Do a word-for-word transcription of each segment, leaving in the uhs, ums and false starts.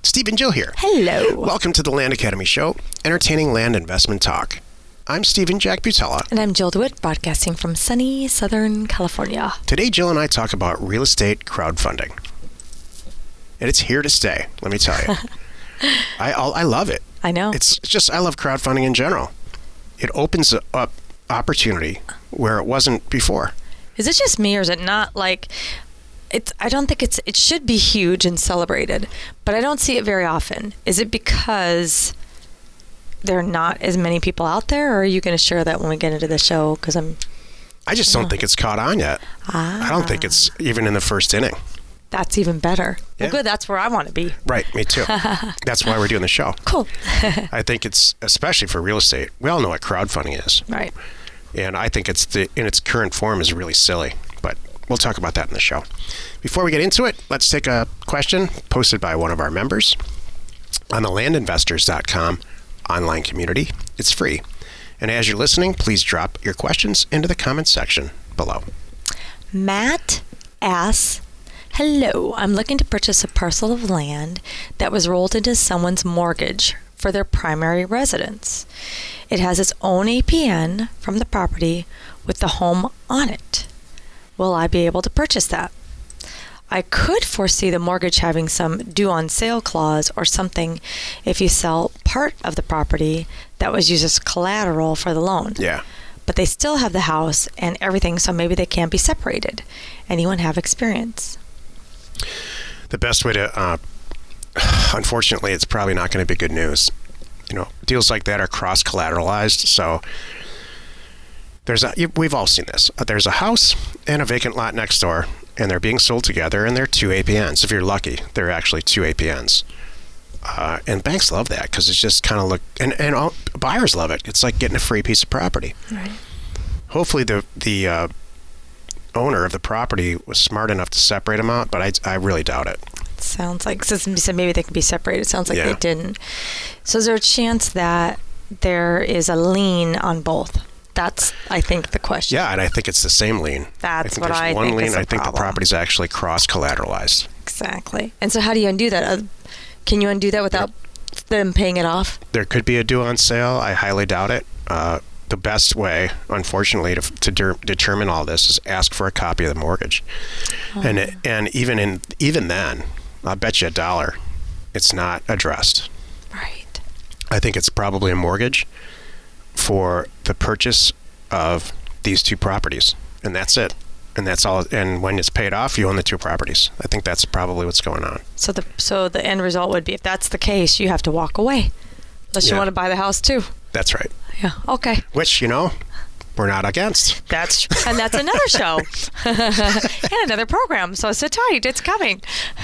Steve and Jill here. Hello. Welcome to the Land Academy Show, entertaining land investment talk. I'm Stephen Jack Butella. And I'm Jill DeWitt, broadcasting from sunny Southern California. Today, Jill and I talk about real estate crowdfunding. And it's here to stay, let me tell you. I I love it. I know. It's just, I love crowdfunding in general. It opens up opportunity where it wasn't before. Is it just me, or is it not like... It's, I don't think it's, it should be huge and celebrated, but I don't see it very often. Is it because there are not as many people out there, or are you going to share that when we get into the show? Because I'm... I just don't oh. think it's caught on yet. Ah. I don't think it's even in the first inning. That's even better. Yeah. Well, good. That's where I want to be. Right, me too. That's why we're doing the show. Cool. I think it's, especially for real estate, we all know what crowdfunding is. Right. And I think it's the, in its current form is really silly, but we'll talk about that in the show. Before we get into it, let's take a question posted by one of our members on the land investors dot com online community. It's free. And as you're listening, please drop your questions into the comments section below. Matt asks, hello, I'm looking to purchase a parcel of land that was rolled into someone's mortgage for their primary residence. It has its own A P N from the property with the home on it. Will I be able to purchase that? I could foresee the mortgage having some due on sale clause or something if you sell part of the property that was used as collateral for the loan. Yeah. But they still have the house and everything, so maybe they can't be separated. Anyone have experience? The best way to, uh, unfortunately, it's probably not going to be good news. You know, deals like that are cross-collateralized, so there's a, we've all seen this. There's a house and a vacant lot next door, and they're being sold together, and they're two A P Ns. If you're lucky, they're actually two A P Ns. Uh, and banks love that because it's just kind of look, and, and all, buyers love it. It's like getting a free piece of property. Right. Hopefully the the uh, owner of the property was smart enough to separate them out, but I, I really doubt it. Sounds like, so maybe they can be separated. Sounds like Yeah. they didn't. So is there a chance that there is a lien on both? That's, I think, the question. Yeah, and I think it's the same lien. That's I think what there's I one think lien. is a I think the problem. property's actually cross-collateralized. Exactly. And so how do you undo that? Uh, can you undo that without them paying it off? There could be a due on sale. I highly doubt it. Uh, the best way, unfortunately, to, to de- determine all this is ask for a copy of the mortgage. Oh. And it, and even in even then, I'll bet you a dollar, it's not addressed. Right. I think it's probably a mortgage for the purchase of these two properties, and that's it. And that's all. And when it's paid off, you own the two properties. I think that's probably what's going on. So the so the end result would be, if that's the case, you have to walk away, unless Yeah. you want to buy the house too. That's right. Yeah. Okay. Which, you know, we're not against. That's tr- and that's another show and another program. So sit tight. It's coming.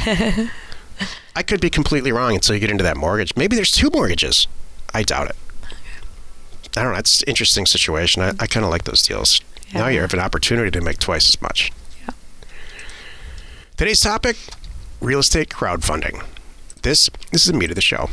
I could be completely wrong until you get into that mortgage. Maybe there's two mortgages. I doubt it. I don't know. It's an interesting situation. I, I kind of like those deals. Yeah. Now you have an opportunity to make twice as much. Yeah. Today's topic, real estate crowdfunding. This, this is the meat of the show.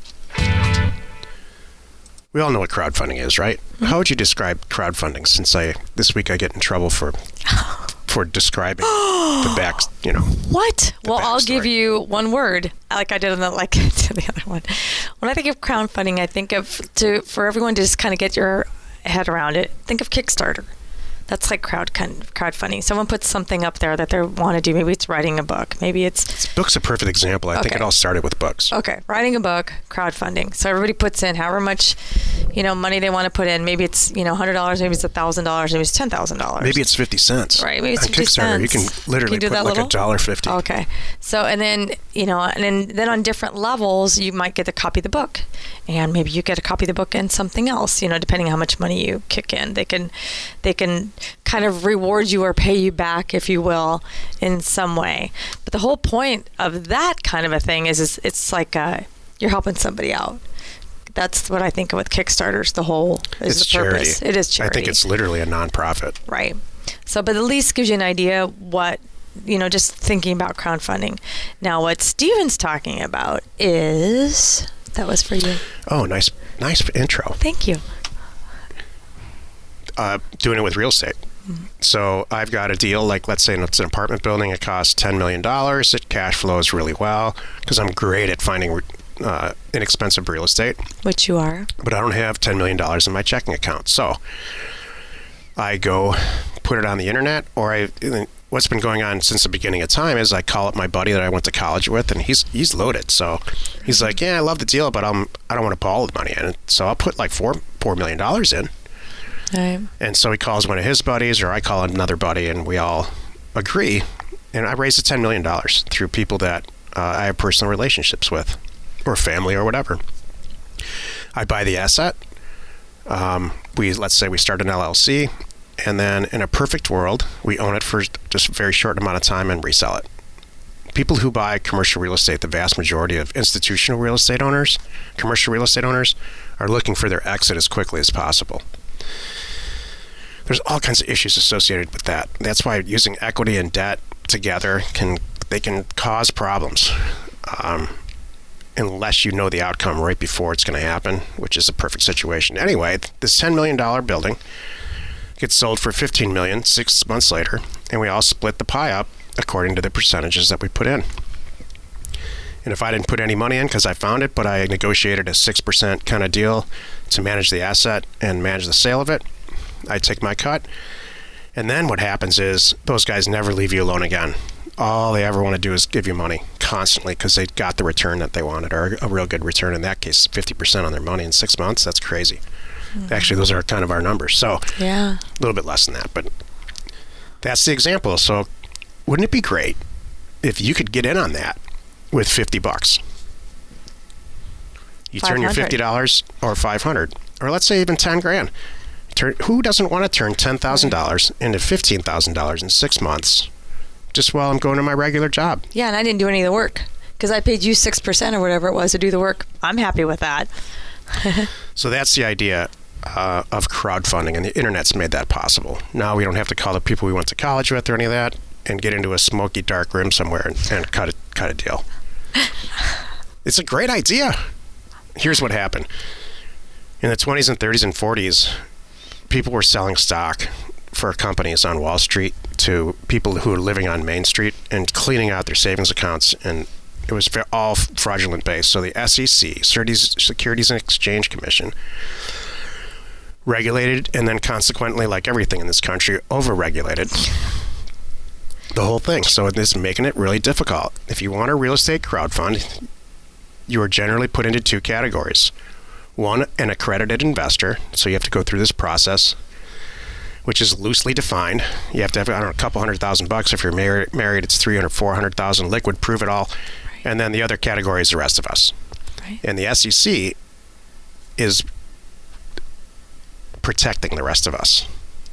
We all know what crowdfunding is, right? Mm-hmm. How would you describe crowdfunding? Since I this week I get in trouble for for describing the back, you know. What? Well, I'll backstory. give you one word, like I did on the like to the other one. When I think of crowdfunding, I think of to for everyone to just kind of get your head around it. Think of Kickstarter. That's like crowd crowdfunding. Someone puts something up there that they want to do. Maybe it's writing a book. Maybe it's... This book's a perfect example. I Okay. think it all started with books. Okay, writing a book, crowdfunding. So everybody puts in however much, you know, money they want to put in. Maybe it's, you know, one hundred dollars, maybe it's one thousand dollars, maybe it's ten thousand dollars. Maybe it's fifty cents. Right, maybe it's On fifty Kickstarter, cents. you can literally Can you do put that like a little? dollar fifty. Okay. So, and then, you know, and then, then on different levels, you might get a copy of the book. And maybe you get a copy of the book and something else, you know, depending on how much money you kick in. They can, they can kind of reward you or pay you back, if you will, in some way. But the whole point of that kind of a thing is, is it's like uh, you're helping somebody out. That's what I think of with Kickstarters. The whole is It's the purpose. charity. It is charity. I think it's literally a nonprofit. Right. So, but at least gives you an idea what, you know, just thinking about crowdfunding. Now, what Steven's talking about is, that was for you. Oh, nice, nice intro. Thank you. Uh, doing it with real estate. So I've got a deal, like let's say it's an apartment building, it costs ten million dollars, it cash flows really well, because I'm great at finding uh, inexpensive real estate. Which you are. But I don't have ten million dollars in my checking account. So I go put it on the internet, or I, what's been going on since the beginning of time is I call up my buddy that I went to college with, and he's he's loaded. So he's like, yeah, I love the deal, but I'm, I don't want to put all the money in. So I'll put like four, $4 million dollars in. Right. And so he calls one of his buddies, or I call another buddy, and we all agree. And I raise the ten million dollars through people that uh, I have personal relationships with, or family, or whatever. I buy the asset. Um, we let's say we start an L L C, and then in a perfect world, we own it for just a very short amount of time and resell it. People who buy commercial real estate, the vast majority of institutional real estate owners, commercial real estate owners, are looking for their exit as quickly as possible. There's all kinds of issues associated with that. That's why using equity and debt together can they can cause problems, um, unless you know the outcome right before it's going to happen, which is a perfect situation. Anyway, this ten million dollars building gets sold for fifteen million dollars six months later, and we all split the pie up according to the percentages that we put in. And if I didn't put any money in because I found it, but I negotiated a six percent kind of deal to manage the asset and manage the sale of it, I take my cut. And then what happens is those guys never leave you alone again. All they ever want to do is give you money constantly because they got the return that they wanted, or a real good return. In that case, fifty percent on their money in six months. That's crazy. Mm-hmm. Actually, those are kind of our numbers. So yeah, a little bit less than that, but that's the example. So wouldn't it be great if you could get in on that with fifty bucks? You turn your fifty dollars or five hundred, or let's say even ten grand. Turn, who doesn't want to turn ten thousand dollars into fifteen thousand dollars in six months just while I'm going to my regular job? Yeah, and I didn't do any of the work because I paid you six percent or whatever it was to do the work. I'm happy with that. So that's the idea uh, of crowdfunding, and the internet's made that possible. Now we don't have to call the people we went to college with or any of that and get into a smoky, dark room somewhere and, and cut, a, cut a deal. It's a great idea. Here's what happened. In the twenties and thirties and forties, people were selling stock for companies on Wall Street to people who were living on Main Street and cleaning out their savings accounts, and it was all fraudulent based. So the S E C, Securities and Exchange Commission, regulated, and then consequently, like everything in this country, over-regulated the whole thing. So it is making it really difficult. If you want a real estate crowdfund, you are generally put into two categories. One, an accredited investor. So you have to go through this process, which is loosely defined. You have to have, I don't know, a couple hundred thousand bucks. If you're married, married it's three hundred, four hundred thousand liquid, prove it all. Right. And then the other category is the rest of us. Right. And the S E C is protecting the rest of us.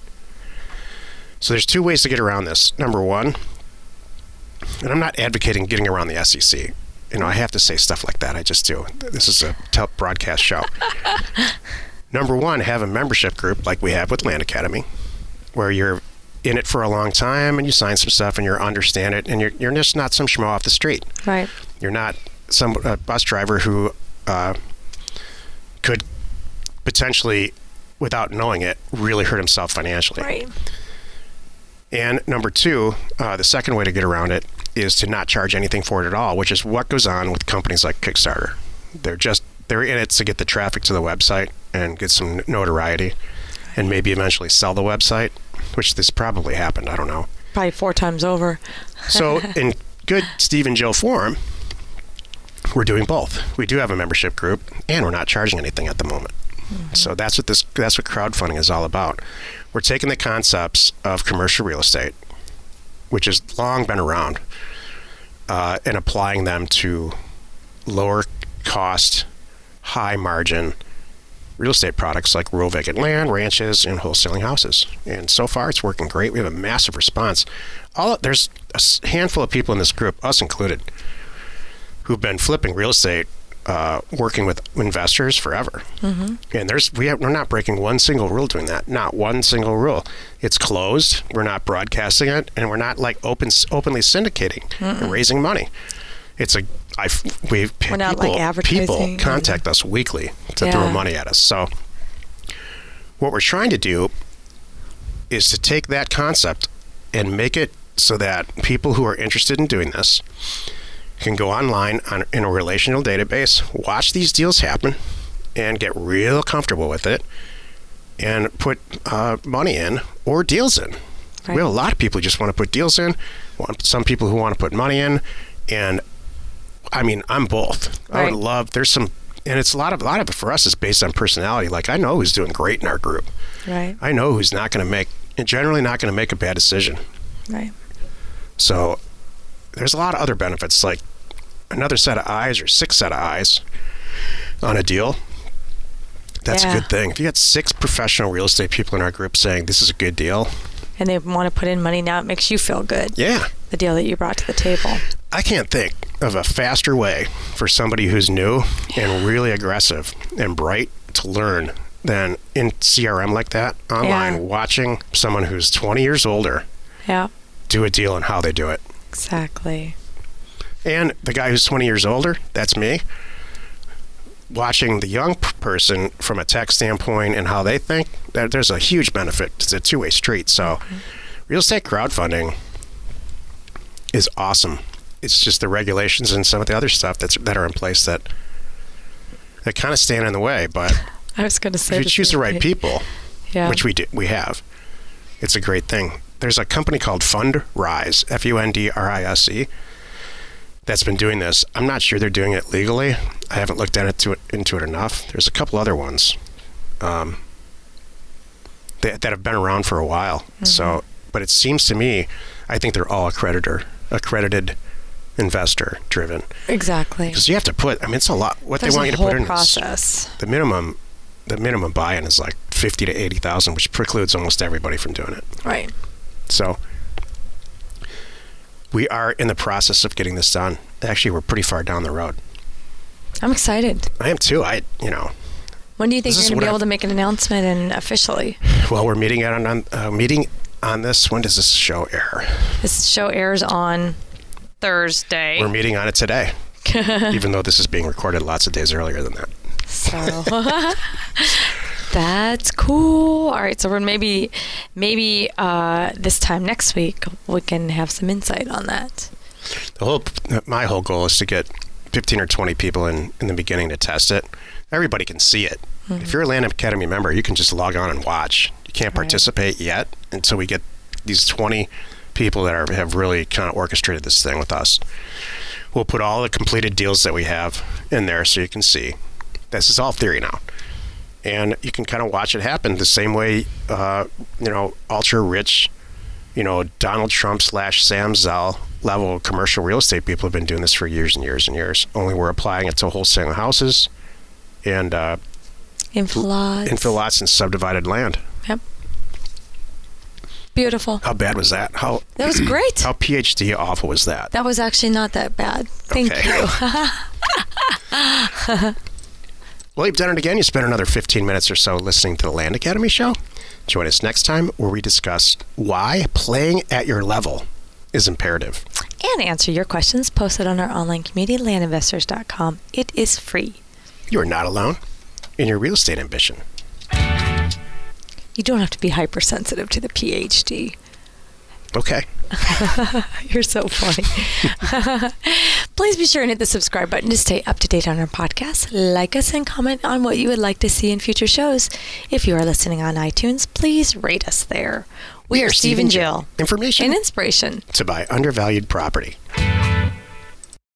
So there's two ways to get around this. Number one, and I'm not advocating getting around the S E C. You know, I have to say stuff like that. I just do. This is a tel- broadcast show. Number one, have a membership group like we have with Land Academy, where you're in it for a long time and you sign some stuff and you understand it, and you're you're just not some schmo off the street. Right. You're not some uh, bus driver who uh, could potentially, without knowing it, really hurt himself financially. Right. And number two, uh, the second way to get around it is to not charge anything for it at all, which is what goes on with companies like Kickstarter. They're just, they're in it to get the traffic to the website and get some notoriety and maybe eventually sell the website, which this probably happened. I don't know. Probably four times over. So in good Steve and Joe form, we're doing both. We do have a membership group and we're not charging anything at the moment. Mm-hmm. So that's what this, that's what crowdfunding is all about. We're taking the concepts of commercial real estate, which has long been around, uh, and applying them to lower cost, high margin real estate products like rural vacant land, ranches, and wholesaling houses. And so far, it's working great. We have a massive response. All there's a handful of people in this group, us included, who've been flipping real estate, uh, working with investors forever. Mm-hmm. And there's we have, we're not breaking one single rule doing that. Not one single rule. It's closed. We're not broadcasting it, and we're not like open openly syndicating Mm-mm. and raising money. It's a I we we're not people, like advertising. People contact us weekly to yeah. throw money at us. So what we're trying to do is to take that concept and make it so that people who are interested in doing this can go online on, in a relational database, watch these deals happen, and get real comfortable with it, and put uh, money in or deals in. Right. We have a lot of people who just want to put deals in, some people who want to put money in, and I mean, I'm both. Right. I would love, there's some, and it's a lot of, a lot of it for us is based on personality. Like, I know who's doing great in our group. Right. I know who's not going to make, and generally not going to make a bad decision. Right. So there's a lot of other benefits, like another set of eyes or six set of eyes on a deal. That's yeah. a good thing. If you got six professional real estate people in our group saying this is a good deal, and they want to put in money now, it makes you feel good. Yeah. The deal that you brought to the table. I can't think of a faster way for somebody who's new yeah. and really aggressive and bright to learn than in C R M like that, online, yeah. watching someone who's twenty years older yeah. do a deal and how they do it. Exactly. And the guy who's twenty years older, that's me, watching the young p- person from a tech standpoint and how they think, that there's a huge benefit. It's a two-way street. So mm-hmm. real estate crowdfunding is awesome. It's just the regulations and some of the other stuff that's that are in place that that kind of stand in the way. But I was going to say, if you choose the right people, yeah. which we do, we have, it's a great thing. There's a company called Fundrise, F U N D R I S E, that's been doing this. I'm not sure they're doing it legally. I haven't looked at it, to it into it enough. There's a couple other ones um, that, that have been around for a while. Mm-hmm. So, but it seems to me, I think they're all accreditor, accredited, investor driven. Exactly. Because you have to put. I mean, it's a lot. What There's they want you to put in process. is the minimum. The minimum buy-in is like fifty to eighty thousand, which precludes almost everybody from doing it. Right. So we are in the process of getting this done. Actually, we're pretty far down the road. I'm excited. I am too. I, you know. When do you think you're going to be able to make an announcement and officially? Well, we're meeting on on uh, meeting on this. When does this show air? This show airs on Thursday. We're meeting on it today, even though this is being recorded lots of days earlier than that. So that's cool. All right, so we're maybe maybe uh, this time next week we can have some insight on that. The whole my whole goal is to get fifteen or twenty people in in the beginning to test it. Everybody can see it. Mm-hmm. If you're a Land Academy member, you can just log on and watch. You can't participate right. yet until we get these twenty people that are, have really kind of orchestrated this thing with us. We'll put all the completed deals that we have in there so you can see. This is all theory now. And you can kind of watch it happen the same way, uh, you know, ultra-rich, you know, Donald Trump slash Sam Zell level commercial real estate people have been doing this for years and years and years. Only we're applying it to wholesaling houses and uh, infill lots. infill lots and subdivided land. Yep. Beautiful. How bad was that? How That was great. How PhD awful was that? That was actually not that bad. Thank okay. you. Well, you've done it again. You spent another fifteen minutes or so listening to the Land Academy show. Join us next time where we discuss why playing at your level is imperative. And answer your questions posted on our online community, land investors dot com. It is free. You are not alone in your real estate ambition. You don't have to be hypersensitive to the PhD. Okay. You're so funny. Please be sure and hit the subscribe button to stay up to date on our podcast. Like us and comment on what you would like to see in future shows. If you are listening on iTunes, please rate us there. We, we are Steve and Jill. Information and inspiration to buy undervalued property.